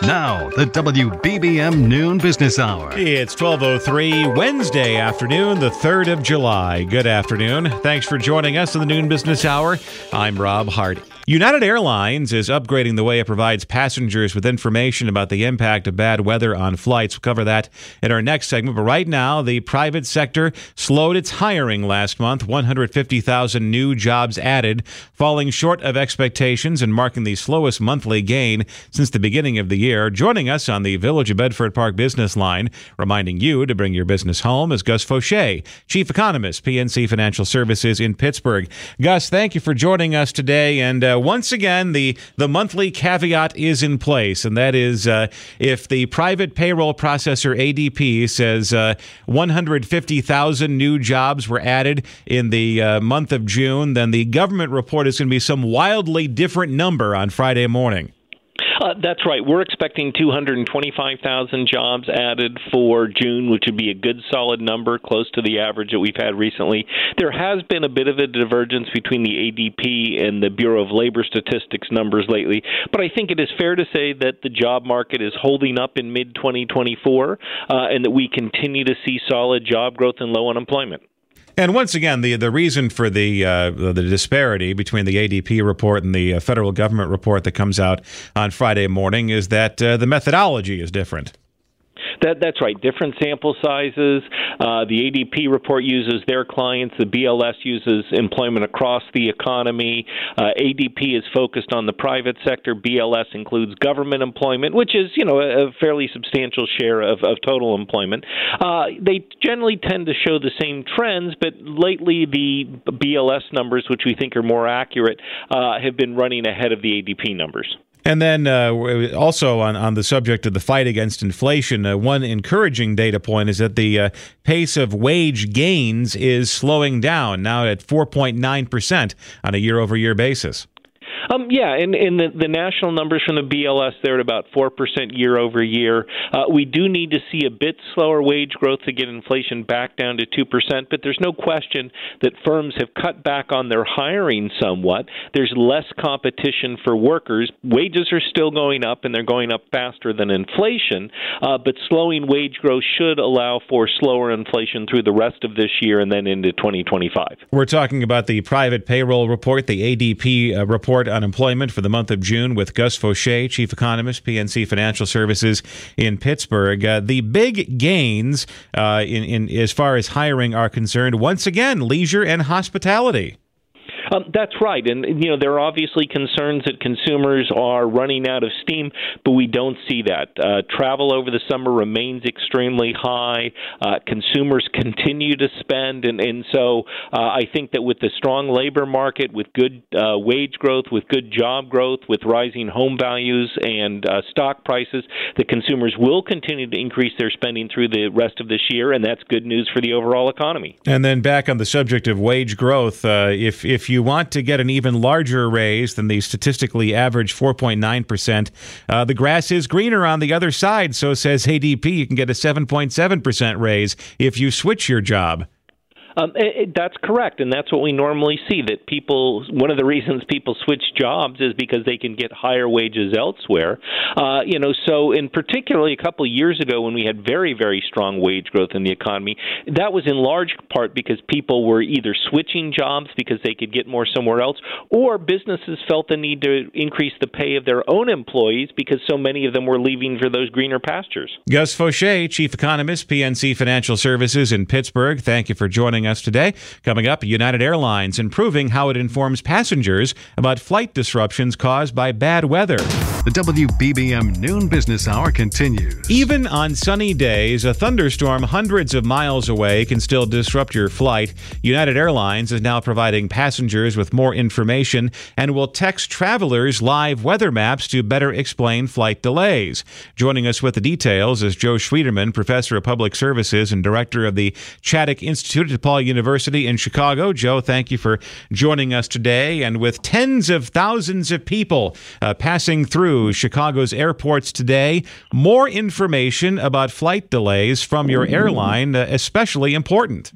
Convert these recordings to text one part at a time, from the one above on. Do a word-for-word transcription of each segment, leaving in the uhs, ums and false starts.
Now, the W B B M Noon Business Hour. It's twelve oh three, Wednesday afternoon, the third of July. Good afternoon. Thanks for joining us in the Noon Business Hour. I'm Rob Hart. United Airlines is upgrading the way it provides passengers with information about the impact of bad weather on flights. We'll cover that in our next segment. But right now, the private sector slowed its hiring last month. one hundred fifty thousand new jobs added, falling short of expectations and marking the slowest monthly gain since the beginning of the year. Joining us on the Village of Bedford Park business line, reminding you to bring your business home, is Gus Faucher, Chief Economist, P N C Financial Services in Pittsburgh. Gus, thank you for joining us today. And uh, once again, the, the monthly caveat is in place, and that is uh, if the private payroll processor A D P says uh, one hundred fifty thousand new jobs were added in the uh, month of June, then the government report is going to be some wildly different number on Friday morning. Uh, that's right. We're expecting two hundred twenty-five thousand jobs added for June, which would be a good solid number, close to the average that we've had recently. There has been a bit of a divergence between the A D P and the Bureau of Labor Statistics numbers lately, but I think it is fair to say that the job market is holding up in mid twenty twenty-four uh, and that we continue to see solid job growth and low unemployment. And once again, the, the reason for the uh, the disparity between the A D P report and the uh, federal government report that comes out on Friday morning is that uh, the methodology is different. That, that's right. Different sample sizes. Uh, the A D P report uses their clients. The B L S uses employment across the economy. Uh, A D P is focused on the private sector. B L S includes government employment, which is, you know, a, a fairly substantial share of, of total employment. Uh, they generally tend to show the same trends, but lately the B L S numbers, which we think are more accurate, uh, have been running ahead of the A D P numbers. And then uh, also on, on the subject of the fight against inflation, uh, one encouraging data point is that the uh, pace of wage gains is slowing down, now at four point nine percent on a year-over-year basis. Um, yeah, and, and the, the national numbers from the B L S, they're at about four percent year over year. Uh, we do need to see a bit slower wage growth to get inflation back down to two percent, but there's no question that firms have cut back on their hiring somewhat. There's less competition for workers. Wages are still going up, and they're going up faster than inflation, uh, but slowing wage growth should allow for slower inflation through the rest of this year and then into twenty twenty-five. We're talking about the private payroll report, the A D P uh, report on employment for the month of June with Gus Faucher, Chief Economist, P N C Financial Services in Pittsburgh. Uh, the big gains uh, in, in as far as hiring are concerned, once again, leisure and hospitality. Um, that's right. And, you know, there are obviously concerns that consumers are running out of steam, but we don't see that. Uh, travel over the summer remains extremely high. Uh, consumers continue to spend. And, and so uh, I think that with the strong labor market, with good uh, wage growth, with good job growth, with rising home values and uh, stock prices, the consumers will continue to increase their spending through the rest of this year, and that's good news for the overall economy. And then back on the subject of wage growth, uh, if, if you want to get an even larger raise than the statistically average four point nine percent, uh, the grass is greener on the other side, so says A D P. You can get a seven point seven percent raise if you switch your job. Um, it, it, that's correct, and that's what we normally see, that people, one of the reasons people switch jobs is because they can get higher wages elsewhere. Uh, you know, so in particularly a couple of years ago when we had very, very strong wage growth in the economy, that was in large part because people were either switching jobs because they could get more somewhere else, or businesses felt the need to increase the pay of their own employees because so many of them were leaving for those greener pastures. Gus Faucher, Chief Economist, P N C Financial Services in Pittsburgh. Thank you for joining us today. Coming up, United Airlines improving how it informs passengers about flight disruptions caused by bad weather. The W B B M Noon Business Hour continues. Even on sunny days, a thunderstorm hundreds of miles away can still disrupt your flight. United Airlines is now providing passengers with more information and will text travelers live weather maps to better explain flight delays. Joining us with the details is Joe Schwieterman, Professor of Public Services and Director of the Chaddick Institute at DePaul University in Chicago. Joe, thank you for joining us today. And with tens of thousands of people uh, passing through Chicago's airports today, more information about flight delays from your airline, uh, especially important.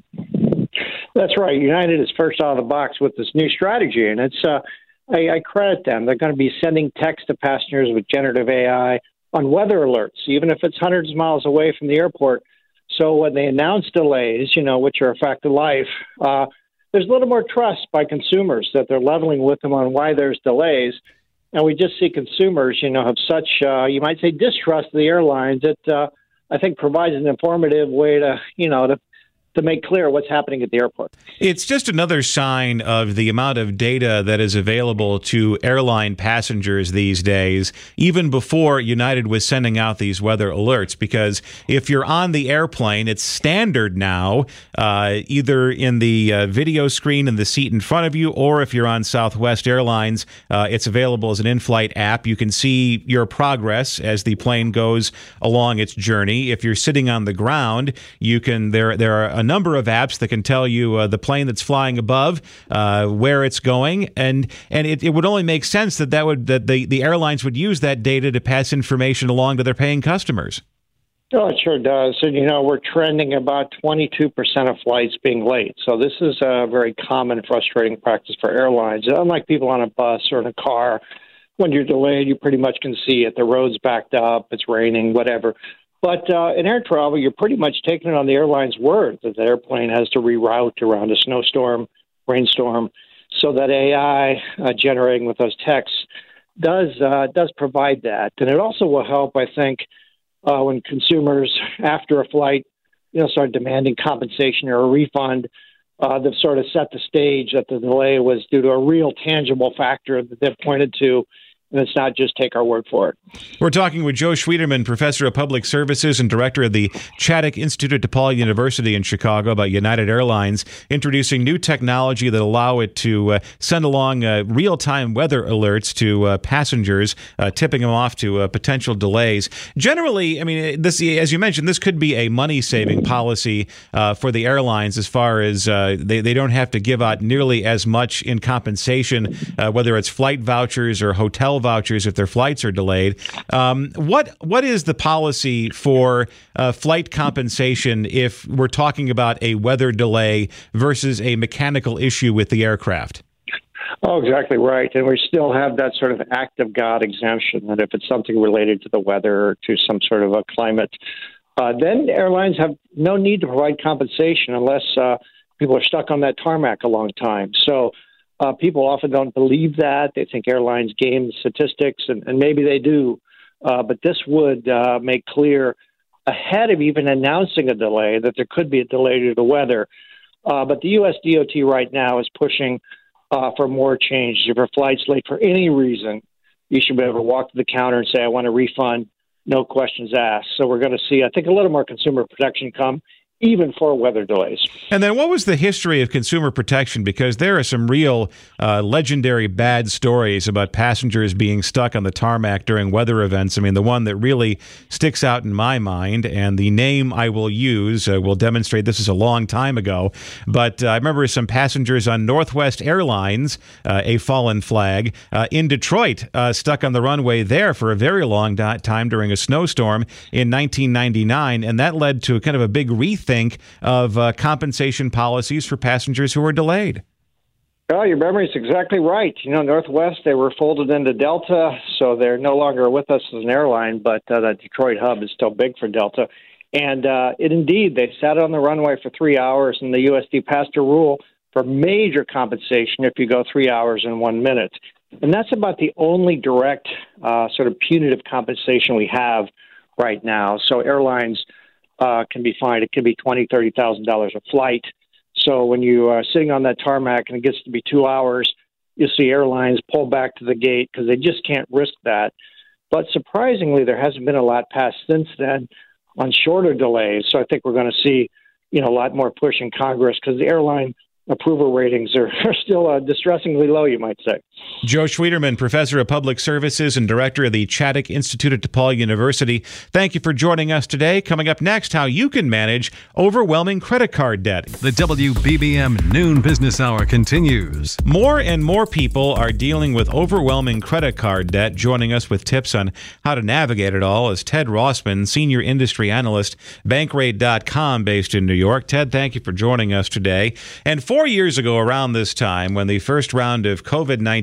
That's right. United is first out of the box with this new strategy, and it's uh, I, I credit them. They're going to be sending text to passengers with generative A I on weather alerts, even if it's hundreds of miles away from the airport. So when they announce delays, you know, which are a fact of life, uh, there's a little more trust by consumers that they're leveling with them on why there's delays. And we just see consumers, you know, have such, uh, you might say, distrust of the airlines that uh, I think provides an informative way to, you know, to to make clear what's happening at the airport. It's just another sign of the amount of data that is available to airline passengers these days, even before United was sending out these weather alerts, because if you're on the airplane, it's standard now, uh, either in the uh, video screen in the seat in front of you, or if you're on Southwest Airlines, uh, it's available as an in-flight app. You can see your progress as the plane goes along its journey. If you're sitting on the ground, you can, there, there are a number of apps that can tell you uh, the plane that's flying above, uh, where it's going, and and it, it would only make sense that that would that the, the airlines would use that data to pass information along to their paying customers. Oh, it sure does. And, you know, we're trending about twenty-two percent of flights being late. So this is a very common, frustrating practice for airlines. Unlike people on a bus or in a car, when you're delayed, you pretty much can see it. The road's backed up, it's raining, whatever. But uh, in air travel, you're pretty much taking it on the airline's word that the airplane has to reroute around a snowstorm, rainstorm, so that A I uh, generating with those texts does uh, does provide that. And it also will help, I think, uh, when consumers, after a flight, you know, start demanding compensation or a refund. Uh, they've sort of set the stage that the delay was due to a real tangible factor that they've pointed to. And it's not just take our word for it. We're talking with Joe Schwieterman, Professor of Public Services and Director of the Chaddock Institute at DePaul University in Chicago, about United Airlines introducing new technology that allow it to uh, send along uh, real-time weather alerts to uh, passengers, uh, tipping them off to uh, potential delays. Generally, I mean, this, as you mentioned, this could be a money-saving policy uh, for the airlines as far as uh, they, they don't have to give out nearly as much in compensation, uh, whether it's flight vouchers or hotel vouchers if their flights are delayed. Um, what what is the policy for uh, flight compensation if we're talking about a weather delay versus a mechanical issue with the aircraft? Oh, exactly right. And we still have that sort of act of God exemption that if it's something related to the weather or to some sort of a climate, uh, then airlines have no need to provide compensation unless uh, people are stuck on that tarmac a long time. So Uh, people often don't believe that. They think airlines game statistics, and, and maybe they do. Uh, but this would uh, make clear ahead of even announcing a delay that there could be a delay due to weather. Uh, but the U S D O T right now is pushing uh, for more change. If your flight's late for any reason, you should be able to walk to the counter and say, I want a refund, no questions asked. So we're going to see, I think, a little more consumer protection come, even for weather delays. And then what was the history of consumer protection? Because there are some real uh, legendary bad stories about passengers being stuck on the tarmac during weather events. I mean, the one that really sticks out in my mind, and the name I will use uh, will demonstrate this is a long time ago, but uh, I remember some passengers on Northwest Airlines, uh, a fallen flag, uh, in Detroit, uh, stuck on the runway there for a very long di- time during a snowstorm in nineteen ninety-nine, and that led to kind of a big rethink think of uh, compensation policies for passengers who were delayed. Well, your memory is exactly right. You know, Northwest, they were folded into Delta, so they're no longer with us as an airline, but uh, the Detroit hub is still big for Delta. And uh, it indeed, they sat on the runway for three hours, and the U S D passed a rule for major compensation if you go three hours and one minute. And that's about the only direct uh, sort of punitive compensation we have right now. So airlines Uh, can be fined. It can be twenty thousand dollars, thirty thousand dollars a flight. So when you are sitting on that tarmac and it gets to be two hours, you see airlines pull back to the gate because they just can't risk that. But surprisingly, there hasn't been a lot passed since then on shorter delays. So I think we're going to see, you know, a lot more push in Congress because the airline approval ratings are, are still uh, distressingly low, you might say. Joe Schwieterman, Professor of Public Services and Director of the Chaddock Institute at DePaul University. Thank you for joining us today. Coming up next, how you can manage overwhelming credit card debt. The W B B M Noon Business Hour continues. More and more people are dealing with overwhelming credit card debt. Joining us with tips on how to navigate it all is Ted Rossman, Senior Industry Analyst, Bankrate dot com, based in New York. Ted, thank you for joining us today. And four years ago around this time, when the first round of COVID nineteen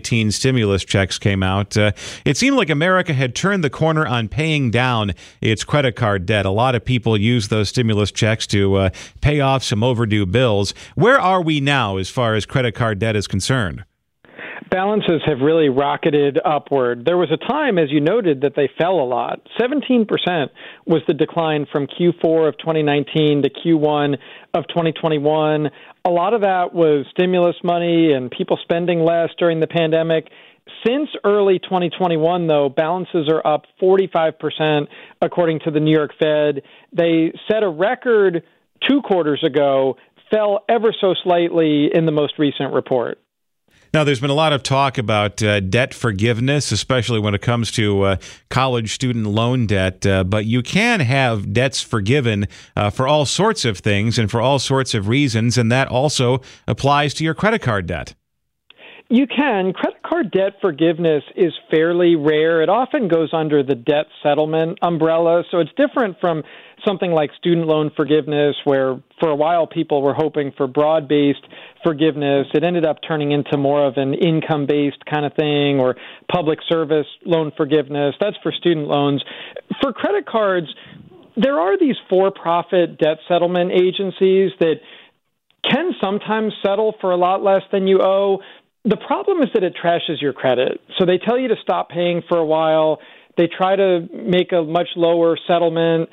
nineteen stimulus checks came out, uh, it seemed like America had turned the corner on paying down its credit card debt. A lot of people use those stimulus checks to uh, pay off some overdue bills. Where are we now as far as credit card debt is concerned? Balances have really rocketed upward. There was a time, as you noted, that they fell a lot. seventeen percent was the decline from Q four of twenty nineteen to Q one of twenty twenty-one. A lot of that was stimulus money and people spending less during the pandemic. Since early twenty twenty-one, though, balances are up forty-five percent, according to the New York Fed. They set a record two quarters ago, fell ever so slightly in the most recent report. Now, there's been a lot of talk about uh, debt forgiveness, especially when it comes to uh, college student loan debt. Uh, but you can have debts forgiven uh, for all sorts of things and for all sorts of reasons, and that also applies to your credit card debt. You can. Credit card debt forgiveness is fairly rare. It often goes under the debt settlement umbrella, so it's different from something like student loan forgiveness, where for a while people were hoping for broad-based forgiveness. It ended up turning into more of an income-based kind of thing, or public service loan forgiveness. That's for student loans. For credit cards, there are these for-profit debt settlement agencies that can sometimes settle for a lot less than you owe. The problem is that it trashes your credit. So they tell you to stop paying for a while. They try to make a much lower settlement.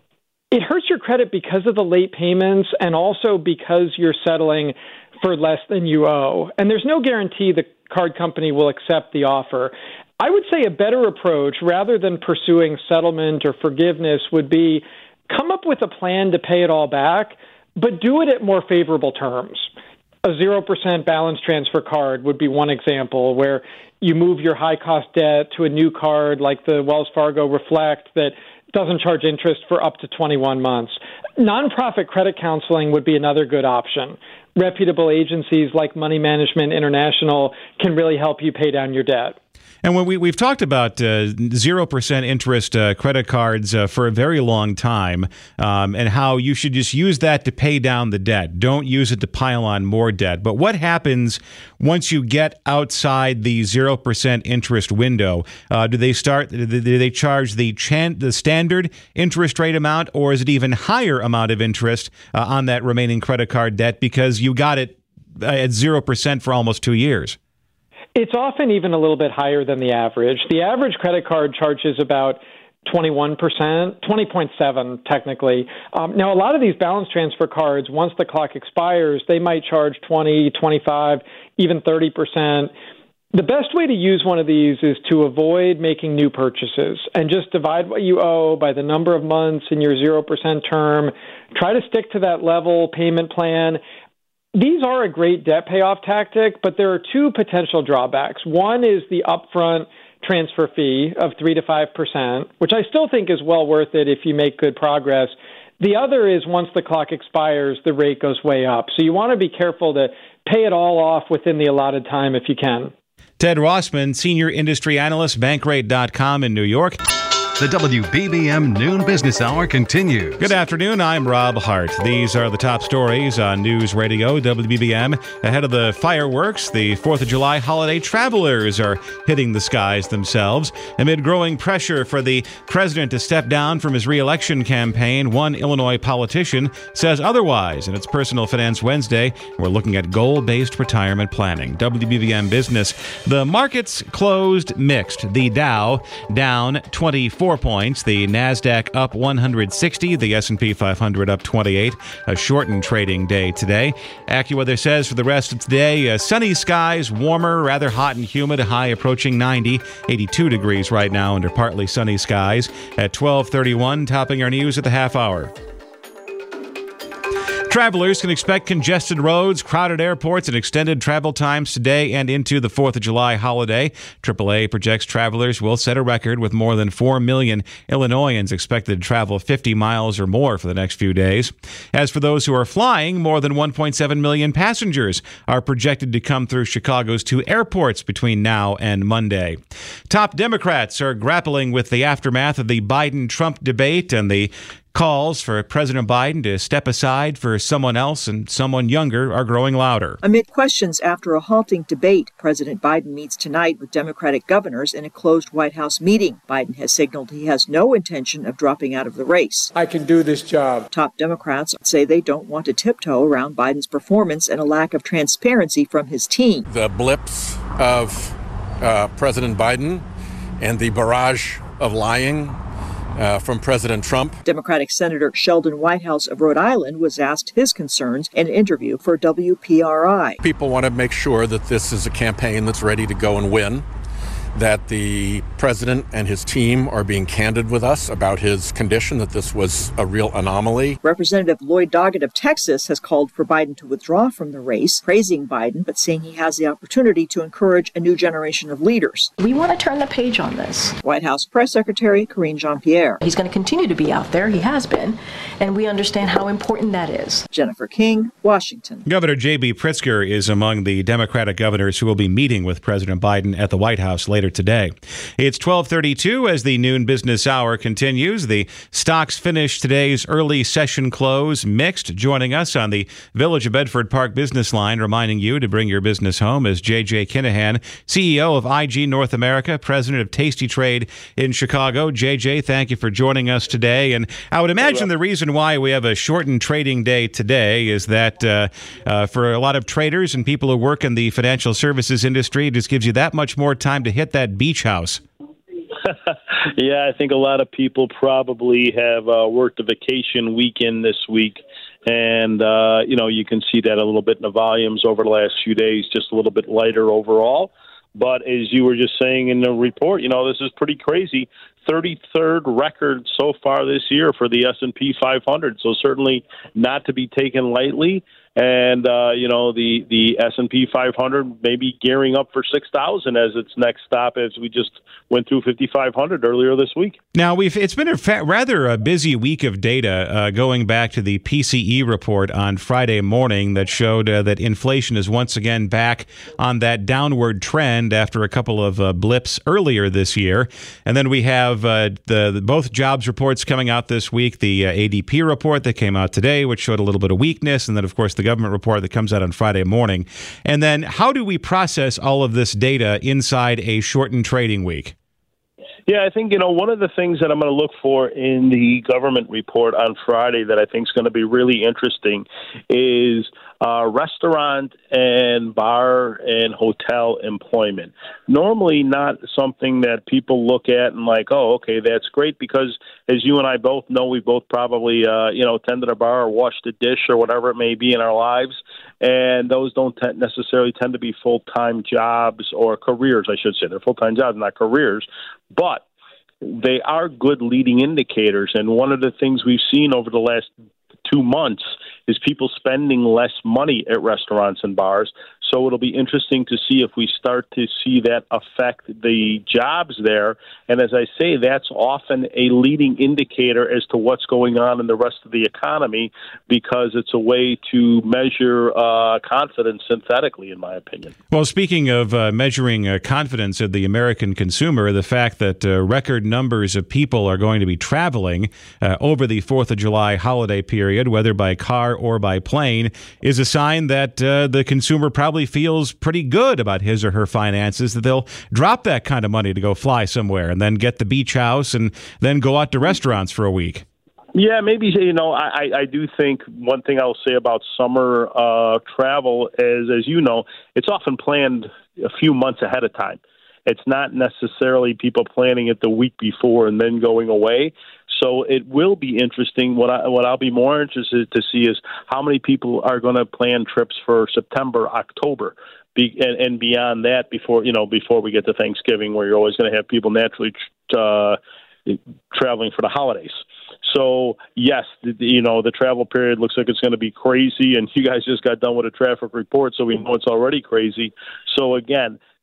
It hurts your credit because of the late payments and also because you're settling for less than you owe. And there's no guarantee the card company will accept the offer. I would say a better approach, rather than pursuing settlement or forgiveness, would be come up with a plan to pay it all back, but do it at more favorable terms. A zero percent balance transfer card would be one example, where you move your high-cost debt to a new card like the Wells Fargo Reflect that doesn't charge interest for up to twenty-one months. Nonprofit credit counseling would be another good option. Reputable agencies like Money Management International can really help you pay down your debt. And when we, we've talked about uh, zero percent interest uh, credit cards uh, for a very long time, um, and how you should just use that to pay down the debt. Don't use it to pile on more debt. But what happens once you get outside the zero percent interest window? Uh, do they start, do they charge the, chan- the standard interest rate amount, or is it even higher amount of interest uh, on that remaining credit card debt because you got it at zero percent for almost two years? It's often even a little bit higher than the average. The average credit card charges about twenty-one percent, twenty point seven technically. Um, now, a lot of these balance transfer cards, once the clock expires, they might charge twenty, twenty-five, even thirty percent. The best way to use one of these is to avoid making new purchases and just divide what you owe by the number of months in your zero percent term. Try to stick to that level payment plan. These are a great debt payoff tactic, but there are two potential drawbacks. One is the upfront transfer fee of three to five percent, which I still think is well worth it if you make good progress. The other is once the clock expires, the rate goes way up. So you want to be careful to pay it all off within the allotted time if you can. Ted Rossman, Senior Industry Analyst, Bankrate dot com in New York. The W B B M Noon Business Hour continues. Good afternoon. I'm Rob Hart. These are the top stories on News Radio W B B M. Ahead of the fireworks, the fourth of July holiday, travelers are hitting the skies themselves. Amid growing pressure for the president to step down from his re-election campaign, one Illinois politician says otherwise. And it's Personal Finance Wednesday. We're looking at goal-based retirement planning. W B B M Business. The markets closed mixed. The Dow down twenty-four points, the NASDAQ up one hundred sixty, the S and P five hundred up twenty-eight. A shortened trading day today. AccuWeather says for the rest of today, uh, sunny skies, warmer, rather hot and humid, a high approaching ninety, eighty-two degrees right now under partly sunny skies at twelve thirty-one, topping our news at the half hour. Travelers can expect congested roads, crowded airports, and extended travel times today and into the fourth of July holiday. triple A projects travelers will set a record with more than four million Illinoisans expected to travel fifty miles or more for the next few days. As for those who are flying, more than one point seven million passengers are projected to come through Chicago's two airports between now and Monday. Top Democrats are grappling with the aftermath of the Biden-Trump debate and the calls for President Biden to step aside for someone else and someone younger are growing louder. Amid questions after a halting debate, President Biden meets tonight with Democratic governors in a closed White House meeting. Biden has signaled he has no intention of dropping out of the race. I can do this job. Top Democrats say they don't want to tiptoe around Biden's performance and a lack of transparency from his team. The blips of uh, President Biden and the barrage of lying uh, from President Trump. Democratic Senator Sheldon Whitehouse of Rhode Island was asked his concerns in an interview for W P R I. People want to make sure that this is a campaign that's ready to go and win, that the president and his team are being candid with us about his condition, that this was a real anomaly. Representative Lloyd Doggett of Texas has called for Biden to withdraw from the race, praising Biden, but saying he has the opportunity to encourage a new generation of leaders. We want to turn the page on this. White House Press Secretary Karine Jean-Pierre. He's going to continue to be out there. He has been. And we understand how important that is. Jennifer King, Washington. Governor J B. Pritzker is among the Democratic governors who will be meeting with President Biden at the White House later today. It's twelve thirty-two as the noon business hour continues. The stocks finished today's early session close mixed. Joining us on the Village of Bedford Park business line, reminding you to bring your business home, is J J Kinahan, C E O of I G North America, president of Tasty Trade in Chicago. J J, thank you for joining us today. And I would imagine the reason why we have a shortened trading day today is that uh, uh, for a lot of traders and people who work in the financial services industry, it just gives you that much more time to hit that beach house. Yeah, I think a lot of people probably have uh, worked a vacation weekend this week. And, uh, you know, you can see that a little bit in the volumes over the last few days, just a little bit lighter overall. But as you were just saying in the report, you know, this is pretty crazy. thirty-third record so far this year for the S and P five hundred. So certainly not to be taken lightly. And, uh, you know, the, the S and P five hundred may be gearing up for six thousand as its next stop, as we just went through fifty-five hundred earlier this week. Now, we've it's been a fa- rather a busy week of data uh, going back to the P C E report on Friday morning that showed uh, that inflation is once again back on that downward trend after a couple of uh, blips earlier this year. And then we have uh, the, the both jobs reports coming out this week, the uh, A D P report that came out today, which showed a little bit of weakness, and then, of course, the government report that comes out on Friday morning. And then how do we process all of this data inside a shortened trading week? Yeah, I think, you know, one of the things that I'm going to look for in the government report on Friday that I think is going to be really interesting is uh, restaurant and bar and hotel employment. Normally not something that people look at and like, oh, okay, that's great, because as you and I both know, we both probably, uh, you know, attended a bar or washed a dish or whatever it may be in our lives. And those don't t- necessarily tend to be full-time jobs or careers, I should say. They're full-time jobs, not careers. But they are good leading indicators. And one of the things we've seen over the last two months is people spending less money at restaurants and bars. So it'll be interesting to see if we start to see that affect the jobs there. And as I say, that's often a leading indicator as to what's going on in the rest of the economy, because it's a way to measure uh, confidence synthetically, in my opinion. Well, speaking of uh, measuring uh, confidence of the American consumer, the fact that uh, record numbers of people are going to be traveling uh, over the fourth of July holiday period, whether by car or by plane, is a sign that uh, the consumer probably feels pretty good about his or her finances, that they'll drop that kind of money to go fly somewhere and then get the beach house and then go out to restaurants for a week. Yeah, maybe, you know, I, I do think one thing I'll say about summer uh, travel is, as you know, it's often planned a few months ahead of time. It's not necessarily people planning it the week before and then going away. So it will be interesting. What, I, what I'll be more interested to see is how many people are going to plan trips for September, October, be, and, and beyond that before, you know, before we get to Thanksgiving, where you're always going to have people naturally uh, traveling for the holidays. So, yes, the, you know, the travel period looks like it's going to be crazy, and you guys just got done with a traffic report, so we know it's already crazy. So, again,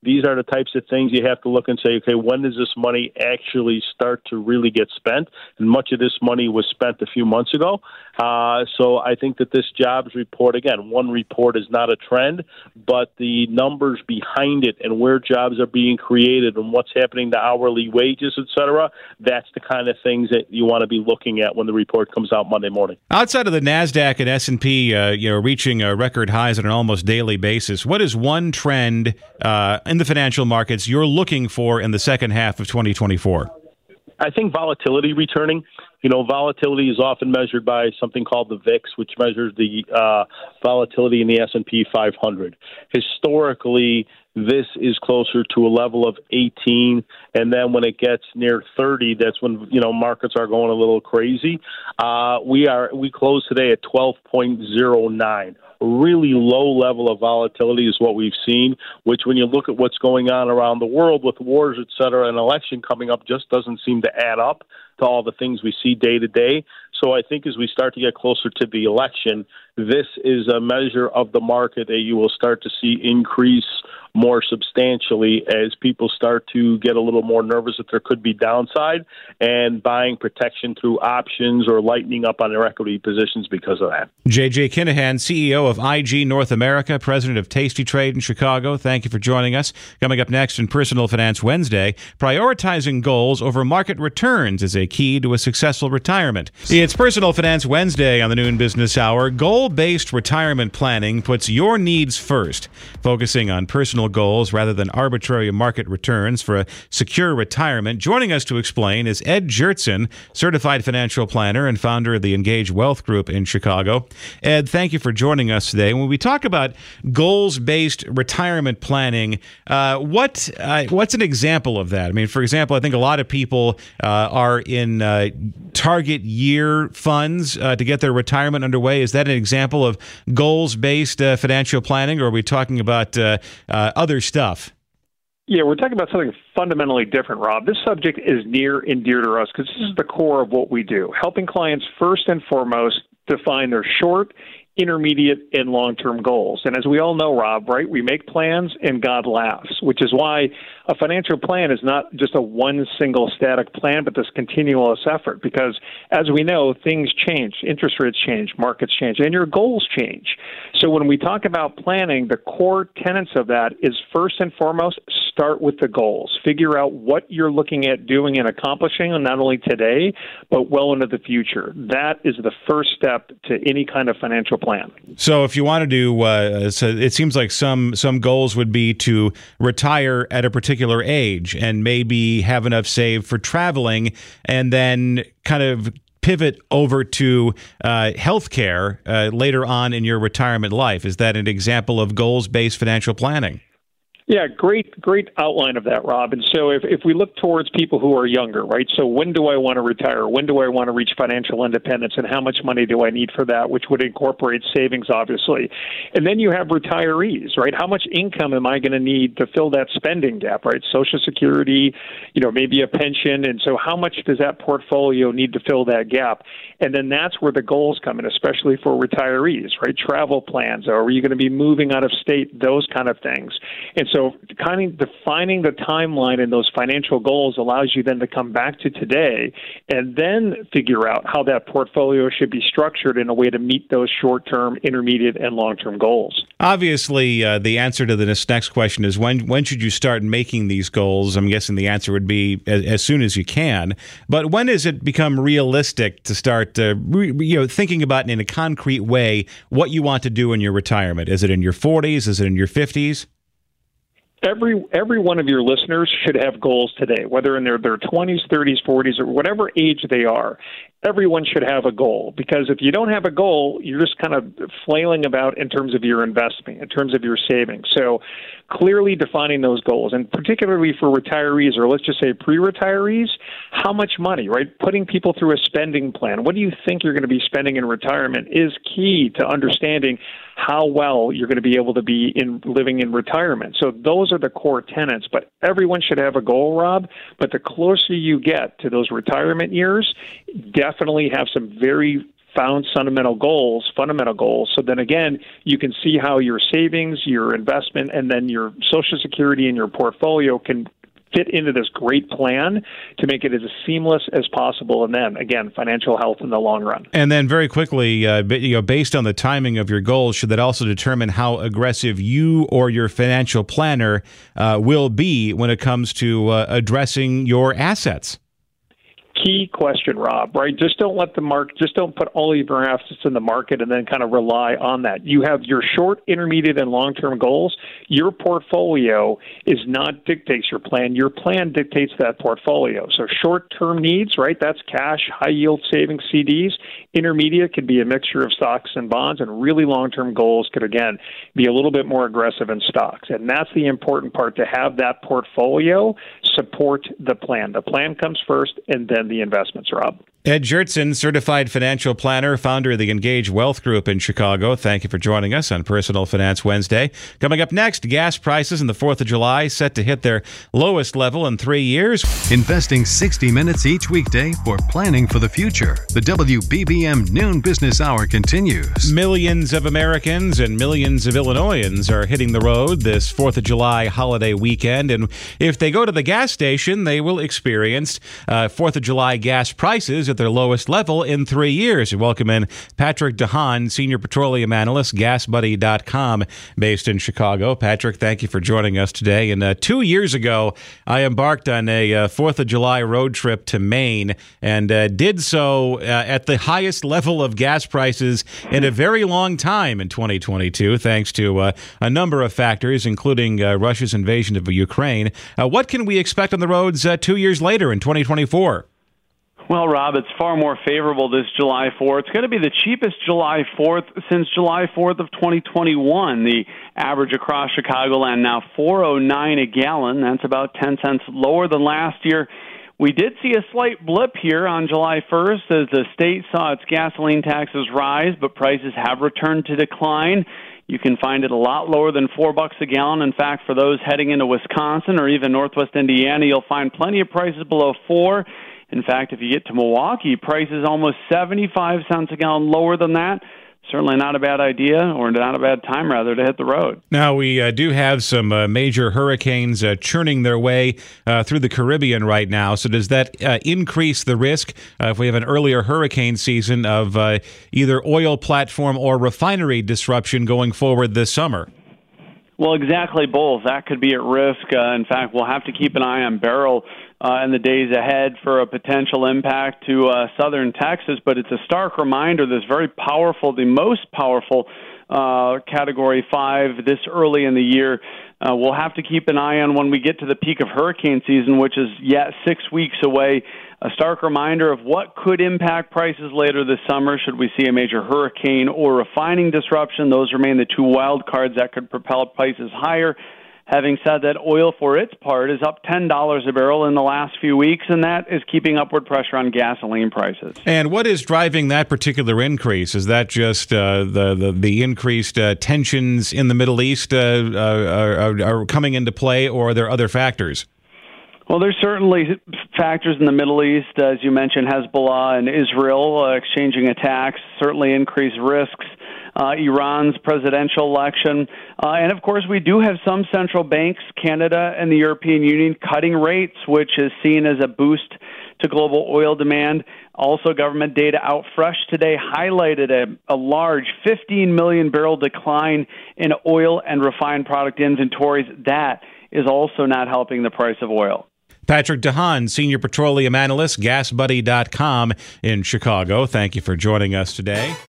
these are the types of things you have to look and say, okay, when does this money actually start to really get spent? And much of this money was spent a few months ago. Uh, so I think that this jobs report, again, one report is not a trend, but the numbers behind it and where jobs are being created and what's happening to hourly wages, et cetera, that's the kind of things that you want to be looking at when the report comes out Monday morning. Outside of the NASDAQ and S and P uh, you know, reaching uh, record highs on an almost daily basis, what is one trend uh, in the financial markets you're looking for in the second half of twenty twenty-four? I think volatility returning. You know, volatility is often measured by something called the V I X, which measures the uh, volatility in the S and P five hundred. Historically, this is closer to a level of eighteen, and then when it gets near thirty, that's when, you know, markets are going a little crazy. Uh, we are we closed today at twelve point oh nine. A really low level of volatility is what we've seen, which when you look at what's going on around the world with wars, et cetera, an election coming up just doesn't seem to add up to all the things we see day to day. So I think as we start to get closer to the election, this is a measure of the market that you will start to see increase more substantially as people start to get a little more nervous that there could be downside and buying protection through options or lightening up on their equity positions because of that. J J Kinahan, C E O of I G North America, president of Tasty Trade in Chicago. Thank you for joining us. Coming up next in Personal Finance Wednesday, prioritizing goals over market returns is a key to a successful retirement. It's Personal Finance Wednesday on the Noon Business Hour. Goal-based retirement planning puts your needs first, focusing on personal goals rather than arbitrary market returns for a secure retirement. Joining us to explain is Ed Jertson, certified financial planner and founder of the Engage Wealth Group in Chicago. Ed, thank you for joining us today. When we talk about goals-based retirement planning, uh, what uh, what's an example of that? I mean, for example, I think a lot of people uh, are in uh, target year funds uh, to get their retirement underway. Is that an example of goals-based uh, financial planning, or are we talking about uh, uh, other stuff? Yeah, we're talking about something fundamentally different, Rob. This subject is near and dear to us because this is the core of what we do, helping clients first and foremost define their short, intermediate, and long-term goals. And as we all know, Rob, right, we make plans and God laughs, which is why a financial plan is not just a one single static plan, but this continuous effort. Because as we know, things change, interest rates change, markets change, and your goals change. So when we talk about planning, the core tenets of that is first and foremost, start with the goals. Figure out what you're looking at doing and accomplishing, not only today, but well into the future. That is the first step to any kind of financial plan. So if you want to do, uh, so it seems like some some goals would be to retire at a particular age and maybe have enough saved for traveling and then kind of pivot over to uh, healthcare uh, later on in your retirement life. Is that an example of goals-based financial planning? Yeah, great, great outline of that, Rob. And so if, if we look towards people who are younger, right, so when do I want to retire? When do I want to reach financial independence? And how much money do I need for that, which would incorporate savings, obviously. And then you have retirees, right? How much income am I going to need to fill that spending gap, right? Social Security, you know, maybe a pension. And so how much does that portfolio need to fill that gap? And then that's where the goals come in, especially for retirees, right? Travel plans. Are you going to be moving out of state? Those kind of things. And so kind of defining the timeline in those financial goals allows you then to come back to today and then figure out how that portfolio should be structured in a way to meet those short-term, intermediate, and long-term goals. Obviously, uh, the answer to this next question is when when should you start making these goals? I'm guessing the answer would be as, as soon as you can. But when does it become realistic to start uh, re, you know, thinking about in a concrete way what you want to do in your retirement? Is it in your forties? Is it in your fifties? Every every one of your listeners should have goals today, whether in their, their twenties, thirties, forties, or whatever age they are. Everyone should have a goal, because if you don't have a goal, you're just kind of flailing about in terms of your investing, in terms of your savings. So clearly defining those goals, and particularly for retirees, or let's just say pre-retirees, how much money, right? Putting people through a spending plan. What do you think you're going to be spending in retirement is key to understanding how well you're going to be able to be in living in retirement. So those are the core tenets, but everyone should have a goal, Rob. But the closer you get to those retirement years, definitely have some very found fundamental goals, fundamental goals. So then again, you can see how your savings, your investment, and then your Social Security and your portfolio can fit into this great plan to make it as seamless as possible. And then, again, financial health in the long run. And then very quickly, uh, you know, based on the timing of your goals, should that also determine how aggressive you or your financial planner uh, will be when it comes to uh, addressing your assets? Key question, Rob, right? Just don't let the market, just don't put all of your assets in the market and then kind of rely on that. You have your short, intermediate, and long-term goals. Your portfolio is not dictates your plan. Your plan dictates that portfolio. So short-term needs, right? That's cash, high-yield savings, C Ds. Intermediate could be a mixture of stocks and bonds, and really long-term goals could, again, be a little bit more aggressive in stocks. And that's the important part, to have that portfolio support the plan. The plan comes first, and then the investments, Rob. Ed Geertsen, certified financial planner, founder of the Engage Wealth Group in Chicago. Thank you for joining us on Personal Finance Wednesday. Coming up next, gas prices on the fourth of July set to hit their lowest level in three years. Investing sixty minutes each weekday for planning for the future. The W B B M Noon Business Hour continues. Millions of Americans and millions of Illinoisans are hitting the road this fourth of July holiday weekend. And if they go to the gas station, they will experience uh, fourth of July gas prices at their lowest level in three years. We welcome in Patrick DeHaan, Senior Petroleum Analyst, gas buddy dot com, based in Chicago. Patrick, thank you for joining us today. And uh, two years ago, I embarked on a uh, fourth of July road trip to Maine and uh, did so uh, at the highest level of gas prices in a very long time in twenty twenty-two, thanks to uh, a number of factors, including uh, Russia's invasion of Ukraine. Uh, what can we expect on the roads uh, two years later in twenty twenty-four? Well, Rob, it's far more favorable this July fourth. It's going to be the cheapest July fourth since July fourth of twenty twenty-one. The average across Chicagoland now four oh nine a gallon. That's about ten cents lower than last year. We did see a slight blip here on July first as the state saw its gasoline taxes rise, but prices have returned to decline. You can find it a lot lower than four bucks a gallon. In fact, for those heading into Wisconsin or even Northwest Indiana, you'll find plenty of prices below four. In fact, if you get to Milwaukee, prices almost seventy-five cents a gallon lower than that. Certainly not a bad idea, or not a bad time, rather, to hit the road. Now, we uh, do have some uh, major hurricanes uh, churning their way uh, through the Caribbean right now. So does that uh, increase the risk, uh, if we have an earlier hurricane season, of uh, either oil platform or refinery disruption going forward this summer? Well, exactly both. That could be at risk. Uh, in fact, we'll have to keep an eye on Beryl uh, in the days ahead for a potential impact to uh, southern Texas. But it's a stark reminder this very powerful, the most powerful uh, Category five this early in the year. Uh, we'll have to keep an eye on when we get to the peak of hurricane season, which is yet six weeks away. A stark reminder of what could impact prices later this summer should we see a major hurricane or refining disruption. Those remain the two wild cards that could propel prices higher. Having said that, oil, for its part, is up ten dollars a barrel in the last few weeks, and that is keeping upward pressure on gasoline prices. And what is driving that particular increase? Is that just uh, the, the the increased uh, tensions in the Middle East uh, uh, are, are coming into play, or are there other factors? Well, there's certainly factors in the Middle East. As you mentioned, Hezbollah and Israel uh, exchanging attacks certainly increase risks. Uh, Iran's presidential election. Uh, and, of course, we do have some central banks, Canada and the European Union, cutting rates, which is seen as a boost to global oil demand. Also, government data out fresh today highlighted a, a large fifteen million barrel decline in oil and refined product inventories. That is also not helping the price of oil. Patrick DeHaan, Senior Petroleum Analyst, gas buddy dot com in Chicago. Thank you for joining us today.